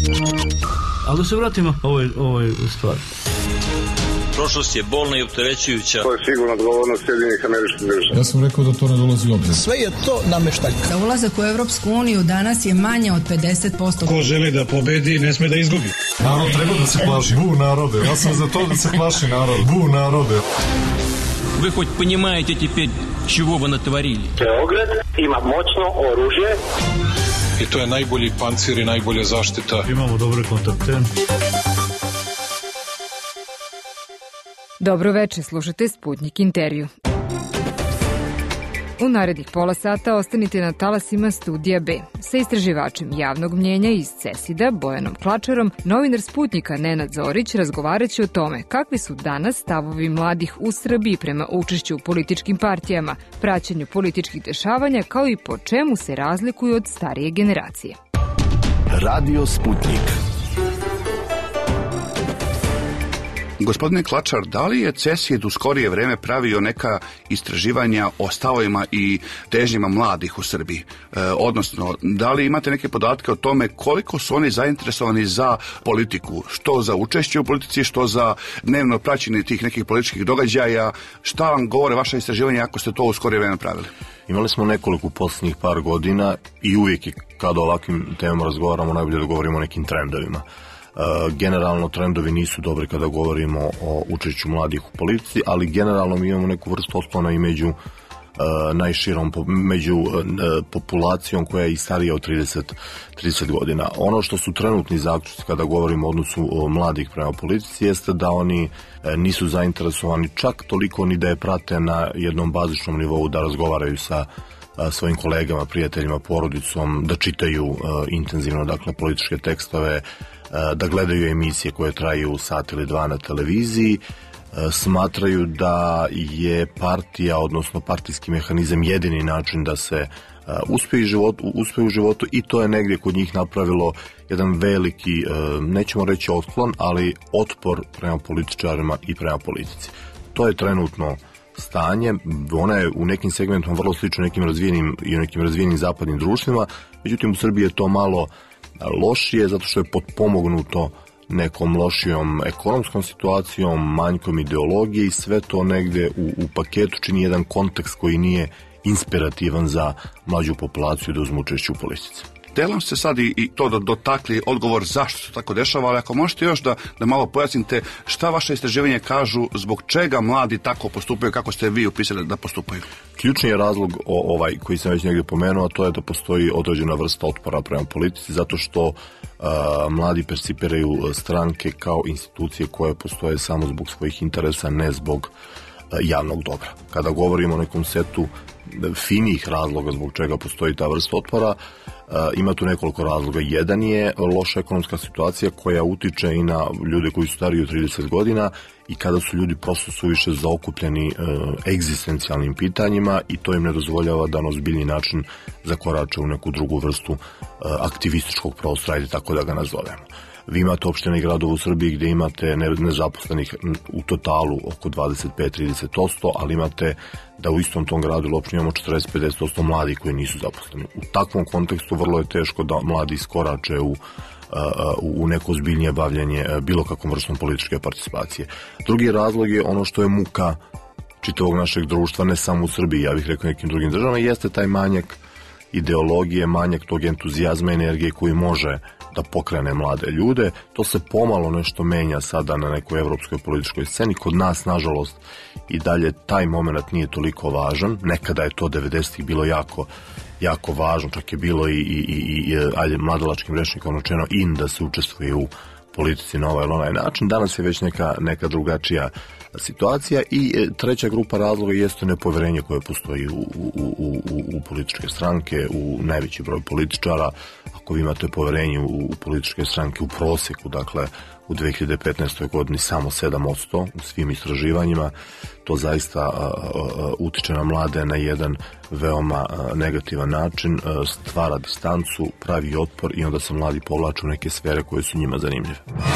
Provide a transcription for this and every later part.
Ali da se vratimo ovoj stvari. Prošlost je bolna i opterećujuća. To je sigurno odgovornost Sjedinjenih Američkih Država. Ja sam rekao da to ne dolazi u obzir. Sve je to nameštaljka. Za ulazak u Evropsku uniju danas je manje od 50%. Ko želi da pobedi, ne sme da izgubi. Narod treba da se plaši. Bu narode. Ja sam za to da se plaši narod. Bu narode. Вы хоть понимаете теперь, чего вы натворили? Beograd ima moćno oružje. I to je najbolji pancir i najbolja zaštita. Imamo dobre kontakte. Dobro veče, slušate Sputnik intervju. U narednih pola sata ostanite na talasima Studija B. Sa istraživačem javnog mnjenja iz CESID-a, Bojanom Klačarom, novinar Sputnika Nenad Zorić razgovaraće o tome kakvi su danas stavovi mladih u Srbiji prema učešću u političkim partijama, praćenju političkih dešavanja, kao i po čemu se razlikuju od starije generacije. Radio Sputnik. Gospodine Klačar, da li je CESID u skorije vreme pravio neka istraživanja o stavovima i težnjama mladih u Srbiji? Odnosno, da li imate neke podatke o tome koliko su oni zainteresovani za politiku, što za učešće u politici, što za dnevno praćenje tih nekih političkih događaja? Šta vam govore vaše istraživanja ako ste to u skorije vreme pravili? Imali smo nekoliko posljednjih par godina i uvijek kada o ovakvim temama razgovaramo, najbolje da govorimo o nekim trendovima. Generalno trendovi nisu dobri kada govorimo o učešću mladih u politici, ali generalno mi imamo neku vrstu otklona i među populacijom koja je i starija od 30 godina. Ono što su trenutni zaključci kada govorimo o odnosu mladih prema politici jeste da oni nisu zainteresovani čak toliko ni da je prate na jednom bazičnom nivou, da razgovaraju sa svojim kolegama, prijateljima, porodicom, da čitaju intenzivno političke tekstove, da gledaju emisije koje traju sat ili dva na televiziji. Smatraju da je partija, odnosno partijski mehanizam, jedini način da se uspije u životu i to je negdje kod njih napravilo jedan veliki, nećemo reći otklon, ali otpor prema političarima i prema politici. To je trenutno stanje, ona je u nekim segmentima vrlo slično nekim razvijenim zapadnim društvima, međutim u Srbiji je to malo lošije zato što je potpomognuto nekom lošijom ekonomskom situacijom, manjkom ideologije i sve to negdje u paketu čini jedan kontekst koji nije inspirativan za mlađu populaciju da uzmu učešće u politici. Delom ste sad i to dotakli odgovor zašto se tako dešava, ali ako možete još da malo pojasnite šta vaše istraživanje kažu, zbog čega mladi tako postupaju, kako ste vi upisali da postupaju? Ključni je razlog koji sam već negdje pomenuo, a to je da postoji određena vrsta otpora prema politici, zato što mladi percipiraju stranke kao institucije koje postoje samo zbog svojih interesa, ne zbog javnog dobra. Kada govorimo o nekom setu finijih razloga zbog čega postoji ta vrsta otpora, ima tu nekoliko razloga. Jedan je loša ekonomska situacija koja utiče i na ljude koji su stariji od 30 godina i kada su ljudi prosto suviše zaokupljeni egzistencijalnim pitanjima i to im ne dozvoljava da na ozbiljni način zakorače u neku drugu vrstu aktivističkog prostora, ajde tako da ga nazovemo. Vi imate opštine i gradove u Srbiji gdje imate nezaposlenih u totalu oko 25-30%, ali imate da u istom tom gradu ili opštini imamo 40-50% mladih koji nisu zaposleni. U takvom kontekstu vrlo je teško da mladi iskorače u neko ozbiljnije bavljanje bilo kakvom vrstom političke participacije. Drugi razlog je ono što je muka čitavog našeg društva, ne samo u Srbiji, ja bih rekao nekim drugim državama, jeste taj manjak ideologije, manjak tog entuzijazma, energije koji može da pokrene mlade ljude. To se pomalo nešto menja sada na nekoj evropskoj političkoj sceni. Kod nas, nažalost, i dalje taj moment nije toliko važan. Nekada je to 90-ih bilo jako važno, čak je bilo i mladalačkim rečnikom rečeno da se učestvuje u politici na ovaj ili onaj način. Danas je već neka drugačija situacija i treća grupa razloga jeste nepoverenje koje postoji u političke stranke, u najveći broj političara. Ako vi imate poverenje u političke stranke u prosjeku, dakle u 2015. godini samo 7% u svim istraživanjima, to zaista utiče na mlade na jedan veoma negativan način, stvara distancu, pravi otpor i onda se mladi povlaču u neke sfere koje su njima zanimljive.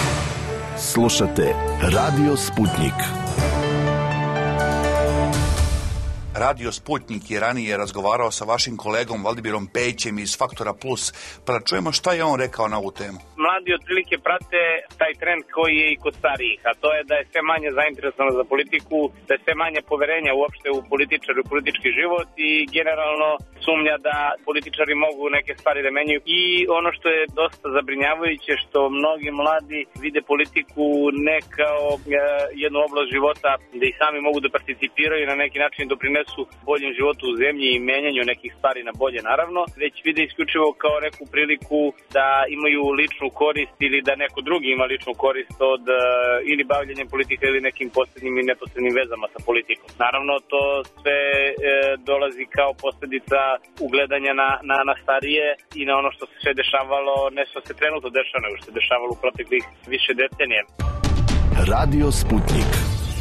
Slušate Radio Sputnik. Radio Sputnik je ranije razgovarao sa vašim kolegom Valdibirom Pejićem iz Faktora Plus, pa da čujemo šta je on rekao na ovu temu. Mladi mladi otprilike prate taj trend koji je i kod starijih, a to je da je sve manje zainteresovano za politiku, da je sve manje poverenja uopšte u političar i politički život i generalno sumnja da političari mogu neke stvari da menjaju. I ono što je dosta zabrinjavajuće, što mnogi mladi vide politiku ne kao jednu oblast života da i sami mogu da participiraju i na neki način doprinesu boljem životu u zemlji i menjanju nekih stvari na bolje, naravno, već vide isključivo kao neku priliku da imaju ličnu korist ili da neko drugi ima ličnu korist od ili bavljenjem politike ili nekim posrednim i neposrednim vezama sa politikom. Naravno, to sve dolazi kao posljedica ugledanja na starije i na ono što se sve dešavalo, ne što se trenutno dešava, nego što se dešavalo u proteklih više decenija. Radio Sputnik.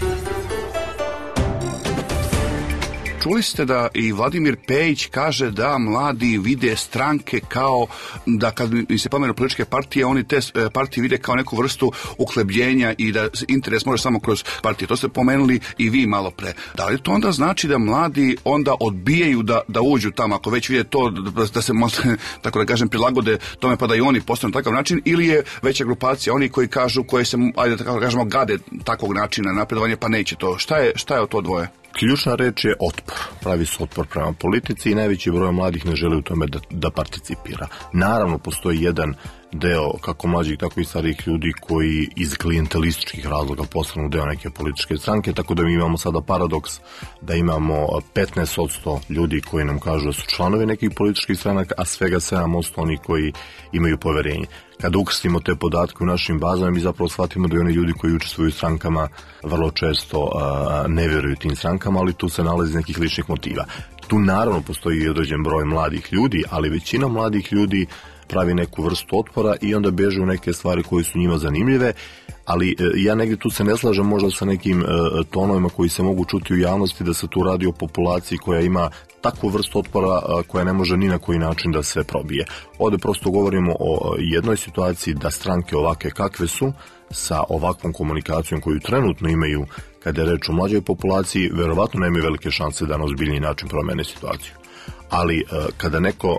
Čuli ste da i Vladimir Pejić kaže da mladi vide stranke kao, da kad se pomenu političke partije, oni te partije vide kao neku vrstu uhlebljenja i da interes može samo kroz partije. To ste pomenuli i vi malo pre. Da li to onda znači da mladi onda odbijaju da uđu tamo, ako već vide to, da se, tako da kažem, prilagode tome pa da i oni postanu na takav način, ili je veća grupacija oni koji kažu, koji se, ajde da kažemo, gade takvog načina napredovanja pa neće to. Šta je to dvoje? Ključna reč je otpor. Pravi se otpor prema politici i najveći broj mladih ne želi u tome da participira. Naravno, postoji jedan deo, kako mlađih, tako i starijih ljudi koji iz klijentelističkih razloga postanu deo neke političke stranke, tako da mi imamo sada paradoks da imamo 15% ljudi koji nam kažu da su članovi nekih političkih stranaka, a svega 7% oni koji imaju poverenje. Kada ukrstimo te podatke u našim bazama, mi zapravo shvatimo da i oni ljudi koji učestvuju u strankama vrlo često ne vjeruju tim strankama, ali tu se nalazi nekih ličnih motiva. Tu naravno postoji i određen broj mladih ljudi, ali većina mladih ljudi pravi neku vrstu otpora i onda beže u neke stvari koje su njima zanimljive, ali ja negdje tu se ne slažem možda sa nekim tonovima koji se mogu čuti u javnosti da se tu radi o populaciji koja ima takvu vrstu otpora koja ne može ni na koji način da se probije. Ovdje prosto govorimo o jednoj situaciji da stranke ovakve kakve su, sa ovakvom komunikacijom koju trenutno imaju kada je reč o mlađoj populaciji, verovatno nemaju velike šanse da na ozbiljniji način promene situaciju. Ali kada neko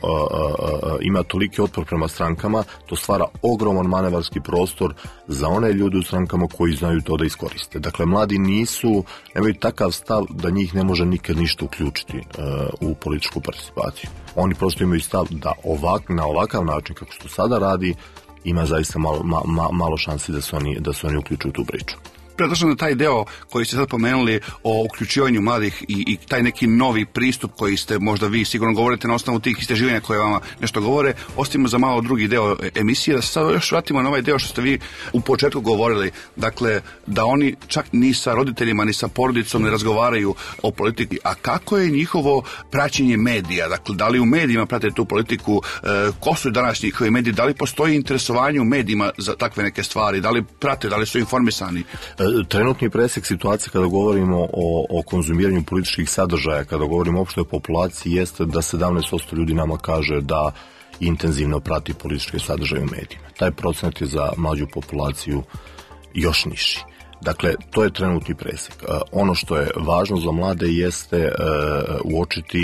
ima toliki otpor prema strankama, to stvara ogroman manevarski prostor za one ljude u strankama koji znaju to da iskoriste. Dakle, mladi nemaju takav stav da njih ne može nikad ništa uključiti u političku participaciju. Oni prosto imaju stav da na ovakav način, kako što sada radi, ima zaista malo šansi da se oni uključuju u tu priču. Predlažem na taj deo koji ste sad pomenuli o uključivanju mladih i taj neki novi pristup koji ste, možda vi sigurno govorite na osnovu tih istraživanja koje vama nešto govore, ostavimo za malo drugi deo emisije, da se sad još vratimo na ovaj deo što ste vi u početku govorili, dakle da oni čak ni sa roditeljima ni sa porodicom ne razgovaraju o politici. A kako je njihovo praćenje medija? Dakle, da li u medijima prate tu politiku, ko su danas njihovi mediji, da li postoji interesovanje u medijima za takve neke stvari, da li prate, da li su informisani? Trenutni presek situacije kada govorimo o konzumiranju političkih sadržaja, kada govorimo o opštoj populaciji, jeste da 17% ljudi nama kaže da intenzivno prati političke sadržaje u medijima. Taj procenat je za mlađu populaciju još niži. Dakle, to je trenutni presek. Ono što je važno za mlade jeste uočiti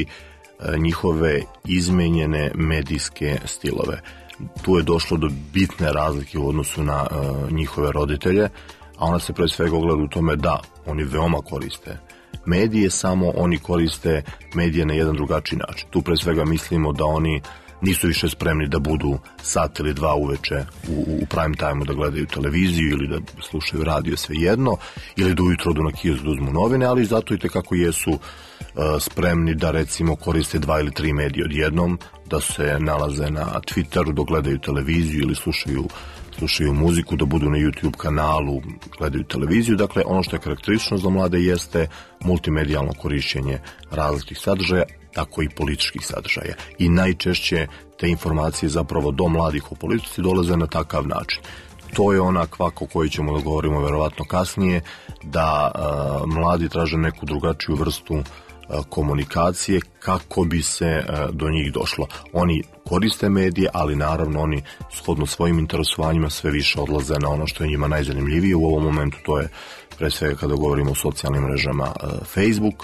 njihove izmenjene medijske stilove. Tu je došlo do bitne razlike u odnosu na njihove roditelje, a ona se pre svega ogleda u tome da oni veoma koriste medije, samo oni koriste medije na jedan drugačiji način. Tu pre svega mislimo da oni nisu više spremni da budu sat ili dva uveče u prime time-u da gledaju televiziju ili da slušaju radio, svejedno, ili da ujutro odu na kiosk da uzmu novine, ali zato i tekako jesu spremni da recimo koriste 2 ili 3 medije odjednom, da se nalaze na Twitteru, da gledaju televiziju ili slušaju muziku, da budu na YouTube kanalu, gledaju televiziju. Dakle, ono što je karakteristično za mlade jeste multimedijalno korišćenje različitih sadržaja, tako i političkih sadržaja. I najčešće te informacije zapravo do mladih o politici dolaze na takav način. To je ona kvaka o kojoj ćemo da govorimo verovatno kasnije, da mladi traže neku drugačiju vrstu komunikacije kako bi se do njih došlo. Oni koriste medije, ali naravno oni shodno svojim interesovanjima sve više odlaze na ono što je njima najzanimljivije. U ovom momentu to je pre svega kada govorimo o socijalnim mrežama Facebook,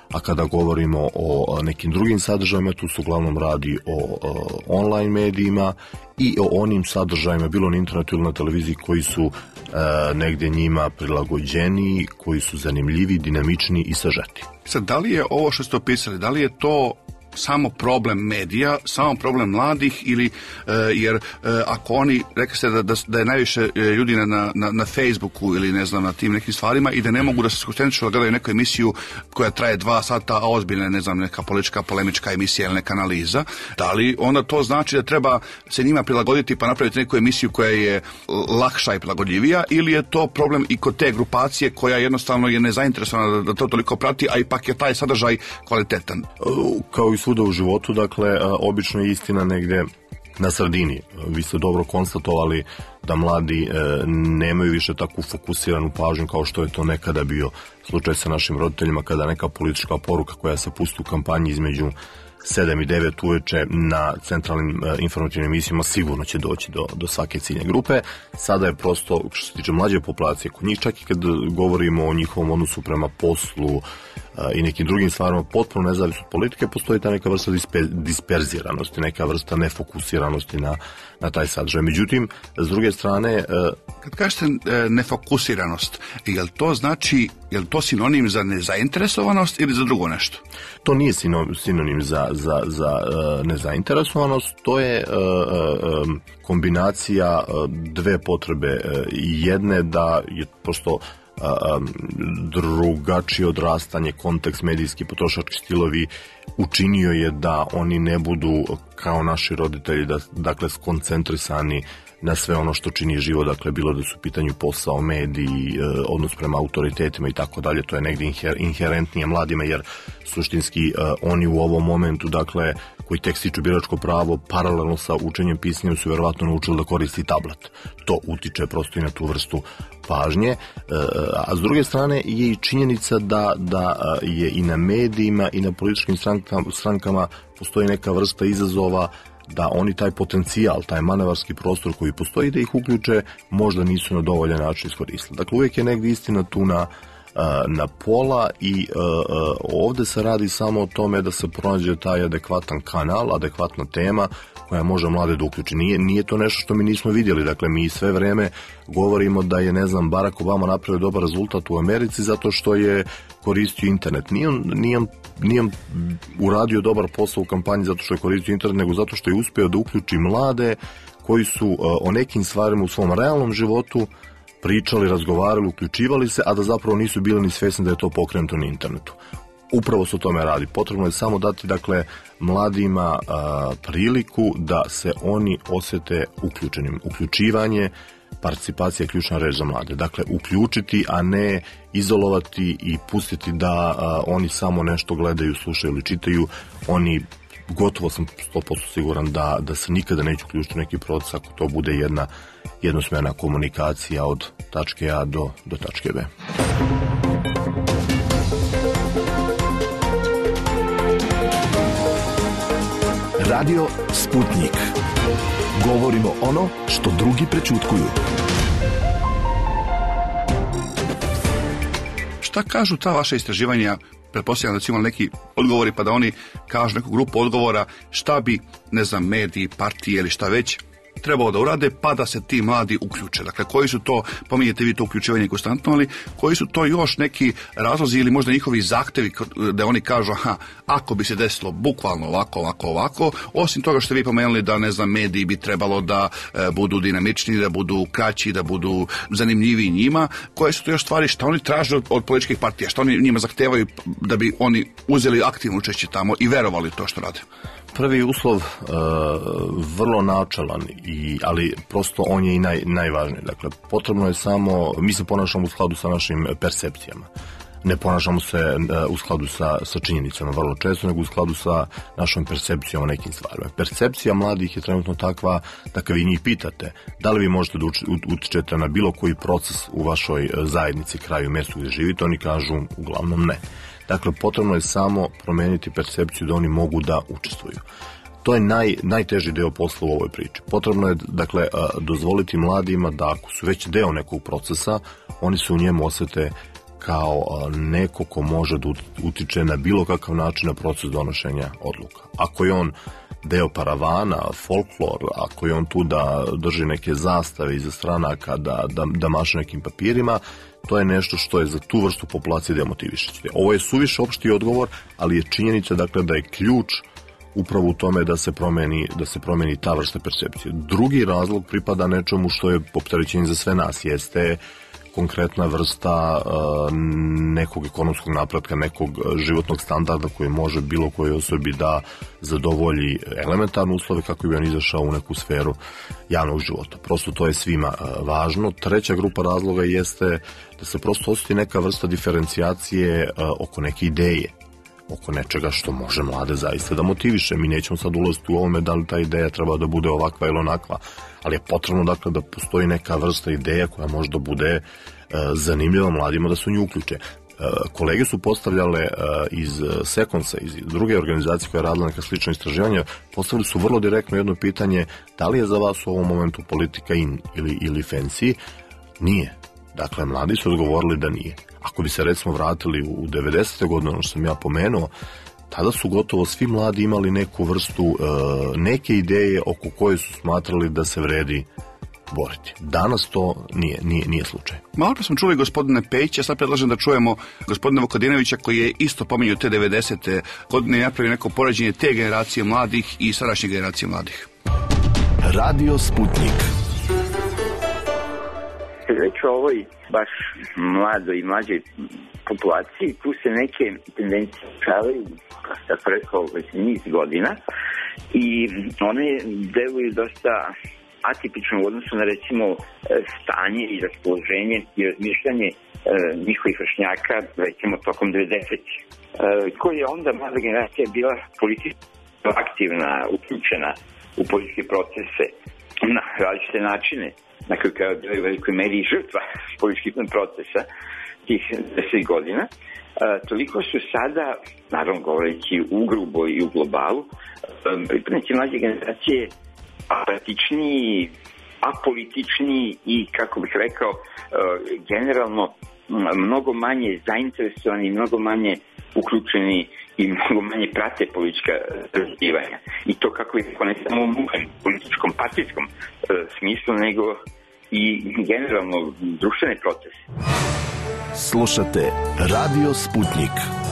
a kada govorimo o nekim drugim sadržajima, tu se uglavnom radi o online medijima i o onim sadržajima, bilo na internetu ili na televiziji, koji su negdje njima prilagođeniji, koji su zanimljivi, dinamični i sažeti. Sad, da li je ovo što ste opisali, da li je to samo problem medija, samo problem mladih ili jer ako oni, rekli ste da je najviše ljudi na Facebooku ili ne znam na tim nekim stvarima i da ne mogu da se koncentrišu da gledaju neku emisiju koja traje 2 sata, a ozbiljna, ne znam, neka politička polemička emisija ili neka analiza, da li onda to znači da treba se njima prilagoditi pa napraviti neku emisiju koja je lakša i prilagodljivija, ili je to problem i kod te grupacije koja jednostavno je nezainteresovana da to toliko prati, a ipak je taj sadržaj kvalitetan? Kao i svuda u životu, dakle, obično je istina negdje na sredini. Vi ste dobro konstatovali da mladi nemaju više takvu fokusiranu pažnju kao što je to nekada bio slučaj sa našim roditeljima, kada neka politička poruka koja se pusti u kampanji između 7 i 9 uveče na centralnim informativnim emisijama sigurno će doći do svake ciljne grupe. Sada je prosto, što se tiče mlađe populacije, kod njih čak i kad govorimo o njihovom odnosu prema poslu i nekim drugim stvarima, potpuno nezavisno od politike, postoji ta neka vrsta disperziranosti, neka vrsta nefokusiranosti na taj sadržaj. Međutim, s druge strane... Kad kažete nefokusiranost, je li to znači, je li to sinonim za nezainteresovanost ili za drugo nešto? To nije sinonim za nezainteresovanost, to je kombinacija dve potrebe. Jedne da je prosto drugačije odrastanje, kontekst, medijski, potrošački stilovi učinio je da oni ne budu kao naši roditelji, dakle skoncentrisani na sve ono što čini život, dakle bilo da su u pitanju posao, mediji, odnos prema autoritetima i tako dalje. To je negdje inherentnije mladima, jer suštinski oni u ovom momentu, dakle, koji tek stiču biračko pravo, paralelno sa učenjem pisanja su vjerovatno naučili da koristi tablet. To utiče prosto i na tu vrstu pažnje, a s druge strane je i činjenica da je i na medijima i na političkim strankama postoji neka vrsta izazova da oni taj potencijal, taj manevarski prostor koji postoji da ih uključe, možda nisu na dovoljan način iskoristili. Dakle, uvijek je negdje istina tu na pola i ovdje se radi samo o tome da se pronađe taj adekvatan kanal, adekvatna tema koja može mlade da uključi. Nije to nešto što mi nismo vidjeli. Dakle, mi sve vrijeme govorimo da je, ne znam, Barack Obama napravio dobar rezultat u Americi zato što je koristio internet. Nije on uradio dobar posao u kampanji zato što je koristio internet, nego zato što je uspio da uključi mlade koji su o nekim stvarima u svom realnom životu pričali, razgovarali, uključivali se, a da zapravo nisu bili ni svjesni da je to pokrenuto na internetu. Upravo se o tome radi. Potrebno je samo dati, dakle, mladima priliku da se oni osjete uključenim. Uključivanje, participacija je ključna reč za mlade. Dakle, uključiti, a ne izolovati i pustiti da oni samo nešto gledaju, slušaju ili čitaju. Oni, gotovo sam 100% siguran da se nikada neće uključiti u neki proces ako to bude jednosmjerna komunikacija od tačke A do tačke B. Radio Sputnik. Govorimo ono što drugi prećutkuju. Šta kažu ta vaša istraživanja? Pretpostavljam da su imali neki odgovori pa da oni kažu neku grupu odgovora šta bi, ne znam, mediji, partije ili šta već trebalo da urade pa da se ti mladi uključe. Dakle, koji su to, pominjete vi to uključivanje konstantno, ali koji su to još neki razlozi ili možda njihovi zahtevi da oni kažu ako bi se desilo bukvalno ovako, osim toga što vi pomenuli da, ne znam, mediji bi trebalo da budu dinamični, da budu kraći, da budu zanimljiviji njima, koje su to još stvari, šta oni traže od političkih partija, šta oni njima zahtevaju da bi oni uzeli aktivno učešće tamo i verovali to što rade? Prvi uslov vrlo načelan, ali prosto on je i najvažniji. Dakle, potrebno je samo, mi se ponašamo u skladu sa našim percepcijama. Ne ponašamo se u skladu sa činjenicama vrlo često, nego u skladu sa našom percepcijom o nekim stvarima. Percepcija mladih je trenutno takva da kad vi njih pitate da li vi možete da utičete na bilo koji proces u vašoj zajednici, kraju, mjestu gdje živite, oni kažu uglavnom ne. Dakle, potrebno je samo promijeniti percepciju da oni mogu da učestvuju. To je najteži deo posla u ovoj priči. Potrebno je, dakle, dozvoliti mladima da ako su već deo nekog procesa, oni se u njemu osjete kao neko ko može da utiče na bilo kakav način na proces donošenja odluka. Ako je on deo paravana, folklor, ako je on tu da drži neke zastave iza stranaka, da maše nekim papirima, to je nešto što je za tu vrstu populacije demotivišuće. Ovo je suviše opšti odgovor, ali je činjenica dakle da je ključ upravo u tome da se promeni ta vrsta percepcije. Drugi razlog pripada nečemu što je opterećenje za sve nas, jeste konkretna vrsta nekog ekonomskog napretka, nekog životnog standarda koji može bilo kojoj osobi da zadovolji elementarne uslove kako bi on izašao u neku sferu javnog života. Prosto to je svima važno. Treća grupa razloga jeste da se prosto osjeti neka vrsta diferencijacije oko neke ideje, oko nečega što može mlade zaista da motiviše. Mi nećemo sad ulaziti u ovome da li ta ideja treba da bude ovakva ili onakva, ali je potrebno dakle da postoji neka vrsta ideja koja može da bude zanimljiva mladima da se u nju uključe. Kolege su postavljale iz Sekonsa, iz druge organizacije koja je radila neka slična istraživanja, postavili su vrlo direktno jedno pitanje: da li je za vas u ovom momentu politika in ili fancy? Nije. Dakle, mladi su odgovorili da nije. Ako bi se recimo vratili u 90. godine, ono što sam ja pomenuo, tada su gotovo svi mladi imali neku vrstu, neke ideje oko koje su smatrali da se vredi boriti. Danas to nije slučaj. Malo pa smo čuli gospodine Pejića, sad predlažem da čujemo gospodina Vukadinovića koji je isto pominjao te 90. godine i napravio neko poređenje te generacije mladih i sadašnje generacije mladih. Radio Sputnik. Reći o ovoj baš mladoj i mlađoj populaciji, tu se neke tendencije učavaju, kao sam rekao, niz godina i one deluju dosta atipično u odnosu na recimo stanje i raspoloženje i razmišljanje njihovih vršnjaka recimo tokom 90. Koji je onda mlada generacija bila politički aktivna, uključena u političke procese na različite načine, na koju kao je u velikoj meri žrtva političkih procesa tih 10 godina. Toliko su sada, naravno govoreći ugrubo i u globalu, pripadnici mlađe generacije apatičniji, apolitičniji i, kako bih rekao, generalno mnogo manje zainteresovani, mnogo manje uključeni i mnogo manje prate politička razvijanja. I to kako je ne samo u političkom, partijskom smislu, nego i generalno društvene procese. Slušate Radio Sputnik.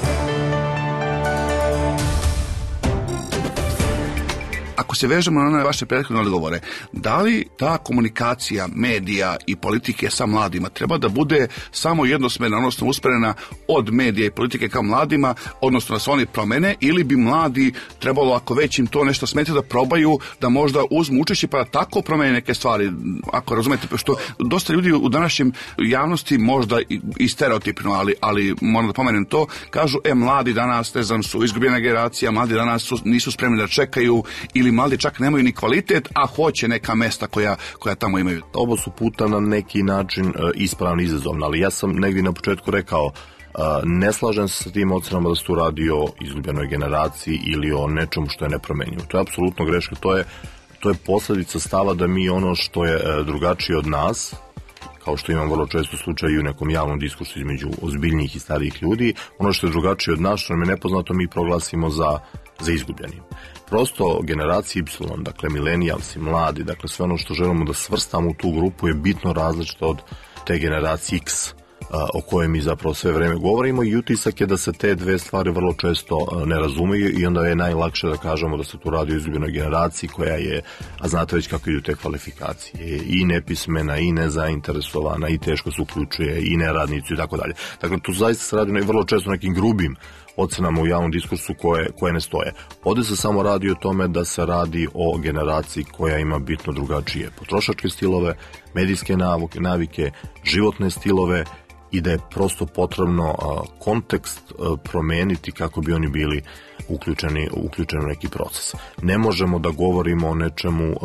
Ako se vežemo na one vaše prethodne odgovore, da li ta komunikacija medija i politike sa mladima treba da bude samo jednosmerna, odnosno usmerena od medija i politike ka mladima, odnosno da se oni promene, ili bi mladi trebalo, ako već im to nešto smeta, da probaju da možda uzmu učešće pa da tako promene neke stvari, ako razumete, što dosta ljudi u današnjem javnosti možda i stereotipno, ali moram da pomenem to, kažu, mladi danas, ne znam, su izgubljena generacija, mladi danas nisu spremni da čekaju, ili mladi čak nemaju ni kvalitet, a hoće neka mesta koja tamo imaju. Ovo su puta na neki način ispravno izazovno, ali ja sam negdje na početku rekao, ne slažem se sa tim ocenama da se tu radi o izgubljenoj generaciji ili o nečemu što je nepromenjivo. To je apsolutno greška, to je posljedica stava da mi ono što je drugačije od nas, kao što imam vrlo često slučaj i u nekom javnom diskursu između ozbiljnijih i starijih ljudi, ono što je drugačije od nas, što nam je nepoznato, mi proglasimo za izgubljenim. Prosto generacija Y, dakle milenijalsi, mladi, dakle sve ono što želimo da svrstamo u tu grupu je bitno različito od te generacije X o kojoj mi zapravo sve vreme govorimo, i utisak je da se te dve stvari vrlo često ne razumeju i onda je najlakše da kažemo da se tu radi o izgubljenoj generaciji koja je, a znate već kako idu te kvalifikacije, i nepismena, i nezainteresovana, i teško se uključuje, i neradnici i tako dalje. Dakle, tu zaista se radi vrlo često nekim grubim ocenama u javnom diskursu koje ne stoje. Ovdje se samo radi o tome da se radi o generaciji koja ima bitno drugačije potrošačke stilove, medijske navike, životne stilove, i da je prosto potrebno kontekst promeniti kako bi oni bili uključeni u neki proces. Ne možemo da govorimo o nečemu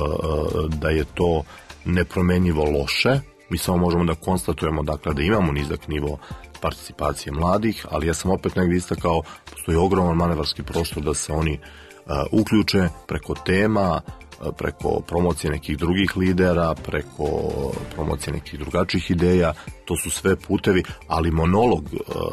da je to nepromenjivo loše, mi samo možemo da konstatujemo dakle da imamo nizak nivo participacije mladih, ali ja sam opet negdje istakao, postoji ogroman manevarski prostor da se oni uključe preko tema, preko promocije nekih drugih lidera, preko promocije nekih drugačijih ideja, to su sve putevi, ali monolog,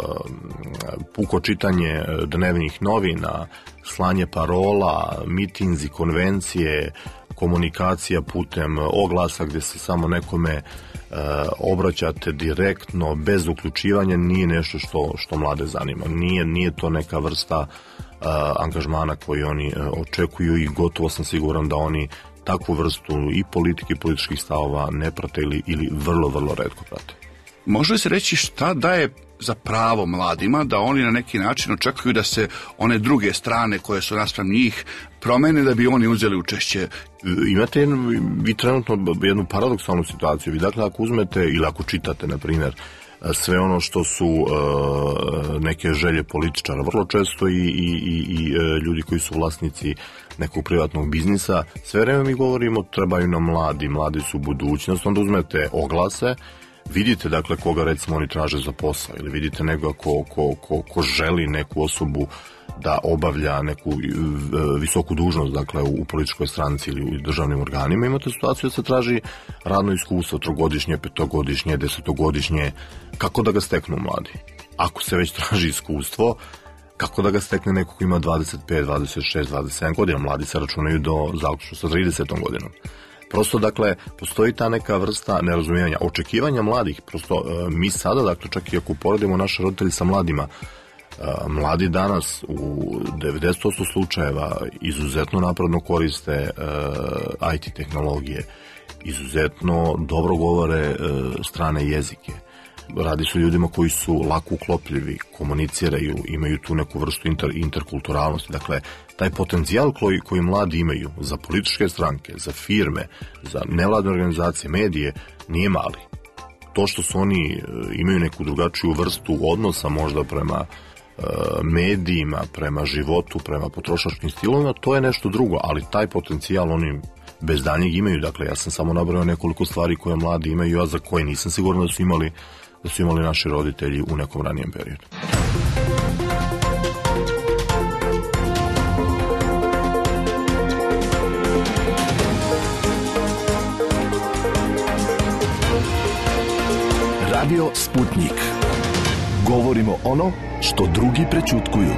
puko čitanje dnevnih novina, slanje parola, mitinzi, konvencije, komunikacija putem oglasa gdje se samo nekome obraćate direktno, bez uključivanja, nije nešto što mlade zanima. Nije to neka vrsta angažmana koji oni očekuju i gotovo sam siguran da oni takvu vrstu i politike i političkih stavova ne prate ili vrlo, vrlo retko prate. Može li se reći šta daje za pravo mladima da oni na neki način očekuju da se one druge strane koje su naspram njih promene da bi oni uzeli učešće? Imate vi trenutno jednu paradoksalnu situaciju. Vi dakle ako uzmete ili ako čitate na primjer sve ono što su neke želje političara, vrlo često i ljudi koji su vlasnici nekog privatnog biznisa, sve vreme mi govorimo trebaju nam mladi su budućnost, onda uzmete oglase, vidite dakle koga recimo oni traže za posao ili vidite nekoga ko želi neku osobu da obavlja neku visoku dužnost dakle u političkoj stranci ili u državnim organima, imate situaciju da se traži radno iskustvo, 3-godišnje, 5-godišnje, 10-godišnje, kako da ga steknu mladi? Ako se već traži iskustvo, kako da ga stekne neko ko ima 25, 26, 27 godina? Mladi se računaju do zaključno sa 30 godinom. Prosto, dakle, postoji ta neka vrsta nerazumijevanja, očekivanja mladih. Prosto, mi sada, dakle, čak i ako poredimo naše roditelji sa mladima, mladi danas u 90% slučajeva izuzetno napredno koriste IT tehnologije, izuzetno dobro govore strane jezike. Radi su ljudima koji su lako uklopljivi, komuniciraju, imaju tu neku vrstu interkulturalnosti. Dakle, taj potencijal koji mladi imaju za političke stranke, za firme, za nevladne organizacije, medije, nije mali. To što su oni imaju neku drugačiju vrstu odnosa možda prema medijima, prema životu, prema potrošačkim stilovima, to je nešto drugo, ali taj potencijal oni bez daljnjeg imaju. Dakle, ja sam samo nabrojao nekoliko stvari koje mladi imaju, a za koje nisam siguran da su imali naši roditelji u nekom ranijem periodu. Radio Sputnik. Govorimo ono što drugi prećutkuju.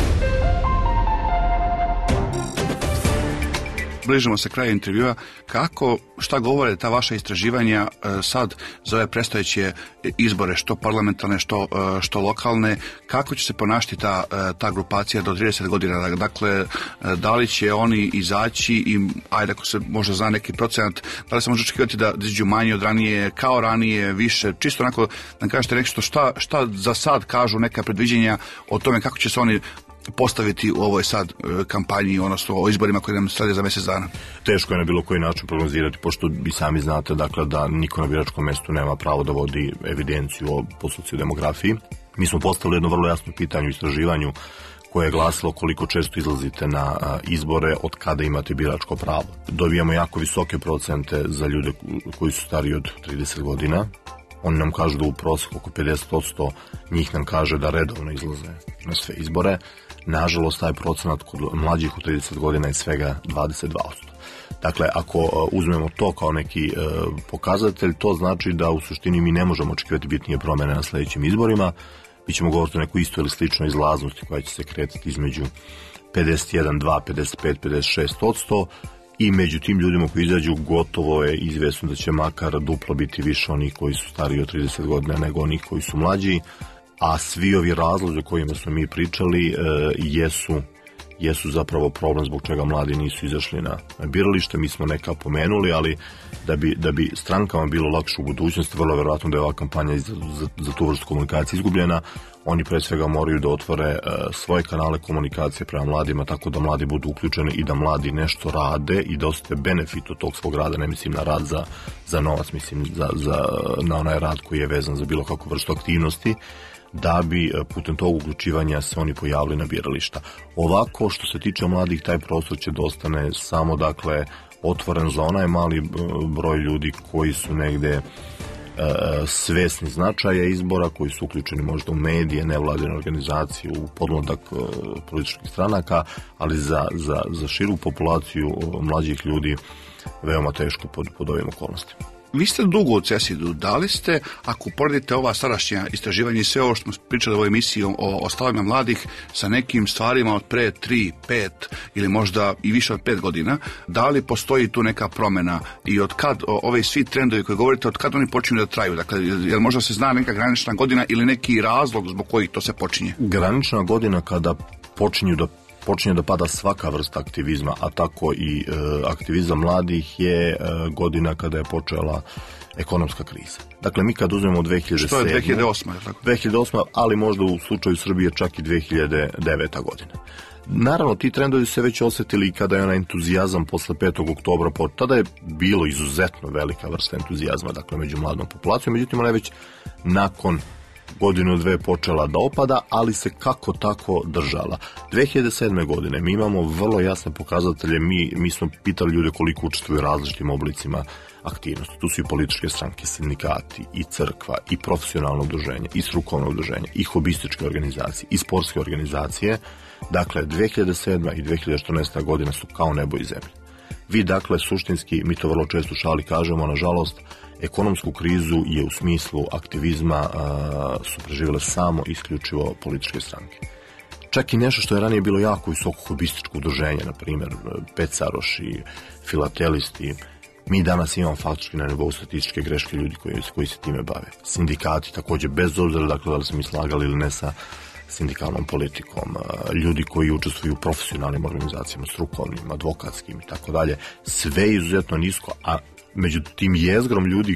Bližimo se kraju intervjua. Šta govore ta vaša istraživanja sad za ove predstojeće izbore, što parlamentarne, što lokalne, kako će se ponašati ta grupacija do 30 godina? Dakle, da li će oni izaći i, ajde ako se možda zna neki procenat, da li se može očekivati da izađu manje od ranije, kao ranije, više, čisto onako da kažete nešto šta za sad kažu neka predviđenja o tome kako će se oni postaviti u ovoj sad kampanji, odnosno o izborima koji nam slede za mjesec dana? Teško je na bilo koji način prognozirati, pošto i sami znate dakle, da niko na biračkom mjestu nema pravo da vodi evidenciju o postupci u demografiji. Mi smo postavili jedno vrlo jasno pitanje u istraživanju koje je glasilo koliko često izlazite na izbore, od kada imate biračko pravo. Dobijamo jako visoke procente za ljude koji su stariji od 30 godina. Oni nam kažu da u prosjeku oko 50% njih nam kaže da redovno izlaze na sve izbore. Nažalost, taj procenat kod mlađih od 30 godina je svega 22%. Dakle, ako uzmemo to kao neki pokazatelj, to znači da u suštini mi ne možemo očekivati bitnije promjene na sljedećim izborima. Mi ćemo govoriti o nekoj istoj ili sličnoj izlaznosti koja će se kretati između 51, 2, 55, 56%. I među tim ljudima koji izađu gotovo je izvjesno da će makar duplo biti više onih koji su stariji od 30 godina nego onih koji su mlađi, a svi ovi razlozi o kojima smo mi pričali jesu zapravo problem zbog čega mladi nisu izašli na biralište. Mi smo neka pomenuli, ali da bi strankama bilo lakše u budućnosti, vrlo vjerojatno da je ova kampanja za tu vrstu komunikacije izgubljena. Oni pre svega moraju da otvore svoje kanale komunikacije prema mladima, tako da mladi budu uključeni i da mladi nešto rade i da osjete benefit od tog svog rada. Ne mislim na rad za novac, mislim na onaj rad koji je vezan za bilo kakvu vrstu aktivnosti, da bi putem tog uključivanja se oni pojavili na birališta. Ovako, što se tiče mladih, taj prostor će da ostane samo, dakle, otvoren za onaj mali broj ljudi koji su negde svesni značaja izbora, koji su uključeni možda u medije, nevladine organizacije, u podmladak političkih stranaka, ali za širu populaciju mlađih ljudi veoma teško pod ovim okolnostima. Vi ste dugo u CESID-u. Da li ste, ako poredite ova sadašnja istraživanja i sve ovo što smo pričali u ovoj emisiji o stavovima mladih sa nekim stvarima od pre 3, 5 ili možda i više od 5 godina, da li postoji tu neka promjena i od kad ove svi trendovi koje govorite, od kad oni počinju da traju? Dakle, jel možda se zna neka granična godina ili neki razlog zbog kojih to se počinje? Granična godina kada počinje da pada svaka vrsta aktivizma, a tako i aktivizam mladih je godina kada je počela ekonomska kriza. Dakle, mi kad uzmemo 2007. Što je 2008. Tako? 2008. ali možda u slučaju Srbije čak i 2009. godina. Naravno, ti trendovi se već osjetili kada je onaj entuzijazam posle 5. oktobra, tada je bilo izuzetno velika vrsta entuzijazma, dakle, među mladom populacijom, međutim, ona je već nakon godinu dve počela da opada, ali se kako tako držala. 2007. godine mi imamo vrlo jasne pokazatelje, mi smo pitali ljude koliko učestvuju u različitim oblicima aktivnosti. Tu su i političke stranke, sindikati, i crkva, i profesionalno udruženje, i strukovno udruženje, i hobističke organizacije, i sportske organizacije. Dakle, 2007. i 2014. godina su kao nebo i zemlja. Vi, dakle, suštinski, mi to vrlo često u šali kažemo, nažalost, ekonomsku krizu je u smislu aktivizma su preživjele samo isključivo političke stranke. Čak i nešto što je ranije bilo jako visoko hobističko udruženje, na primjer pecaroši, filatelisti, mi danas imamo faktički na nivou statističke greške ljudi koji se time bave. Sindikati također, bez obzira dakle, da li se mi slagali ili ne sa sindikalnom politikom, ljudi koji učestvuju u profesionalnim organizacijama, strukovnim, advokatskim i tako dalje, sve izuzetno nisko, a među tim jezgrom ljudi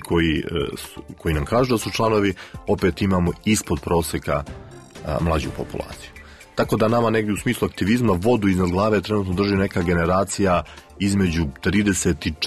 koji nam kažu da su članovi, opet imamo ispod prosjeka mlađu populaciju. Tako da nama negdje u smislu aktivizma vodu iznad glave trenutno drži neka generacija između 30 i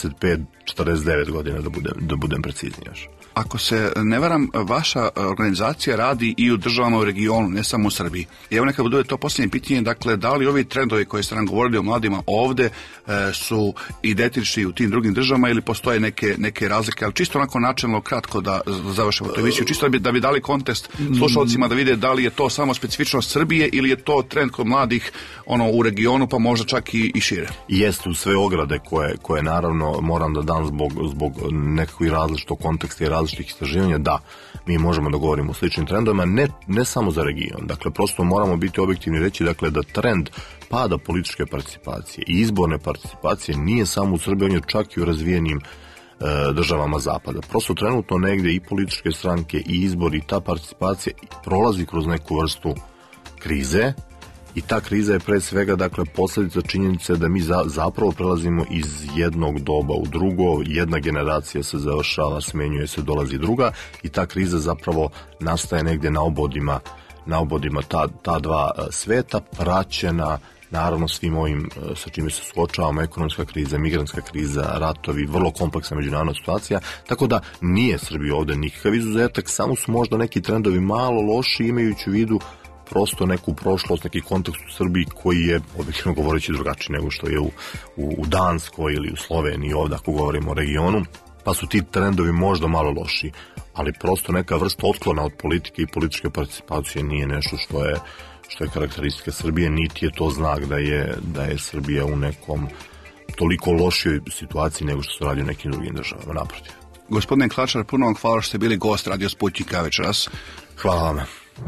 45-49 godina, da budem precizniji još. Ako se ne varam, vaša organizacija radi i u državama u regionu, ne samo u Srbiji. I evo neka bude to posljednje pitanje, dakle, da li ovi trendovi koji ste nam govorili o mladima ovde su identični u tim drugim državama ili postoje neke razlike, ali čisto onako načelno kratko da završimo tu emisiju, čisto da bi dali kontekst slušalcima da vide da li je to samo specifičnost Srbije ili je to trend kod mladih u regionu, pa možda čak i šire. Jeste u sve ograde koje naravno moram da dam zbog nekakvih različitog konteksta i različitih istraživanja, da, mi možemo da govorimo o sličnim trendovima, ne samo za region. Dakle, prosto moramo biti objektivni i reći dakle, da trend pada političke participacije i izborne participacije nije samo u Srbiji, on je čak i u razvijenim državama zapada. Prosto trenutno negdje i političke stranke i izbori i ta participacija prolazi kroz neku vrstu krize. I ta kriza je pre svega, dakle, posljedica činjenice da mi zapravo prelazimo iz jednog doba u drugo, jedna generacija se završava, smenjuje se, dolazi druga i ta kriza zapravo nastaje negdje na obodima ta dva sveta, praćena naravno svim ovim sa čime se suočavamo, ekonomska kriza, migrantska kriza, ratovi, vrlo kompleksna međunarodna situacija, tako da nije Srbija ovdje nikakav izuzetak, samo su možda neki trendovi malo loši imajući u vidu prosto neku prošlost, neki kontekst u Srbiji koji je, objektivno govoreći, drugačiji nego što je u Danskoj ili u Sloveniji, ovdje ako govorimo o regionu, pa su ti trendovi možda malo loši, ali prosto neka vrsta otklona od politike i političke participacije nije nešto što je karakteristika Srbije, niti je to znak da je Srbija u nekom toliko lošijoj situaciji nego što se radi u nekim drugim državama, naprotiv. Gospodine Klačar, puno vam hvala što ste bili gost Radio Sputnika večeras. Hvala vam.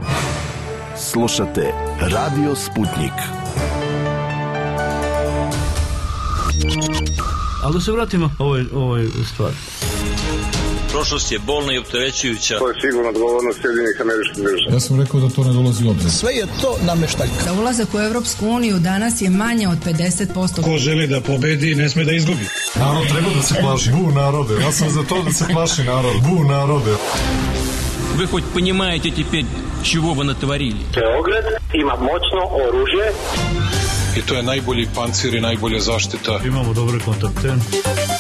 Slušate Radio Sputnik. Ali da se vratimo ovoj stvari. Prošlost je bolna i opterećujuća. To je sigurno odgovornost Sjedinjenih Američkih Država. Ja sam rekao da to ne dolazi u obzir. Sve je to nameštaljka. Za ulazak u Evropsku uniju danas je manje od 50%. Ko želi da pobedi, ne sme da izgubi. Narod treba da se plaši. Bu narode. Ja sam za to da se plaši narod. Bu narode. Вы хоть понимаете теперь, чего вы натворили? Beograd ima moćno oružje. I to je najbolji pancir i najbolja zaštita. Imamo dobre kontakte.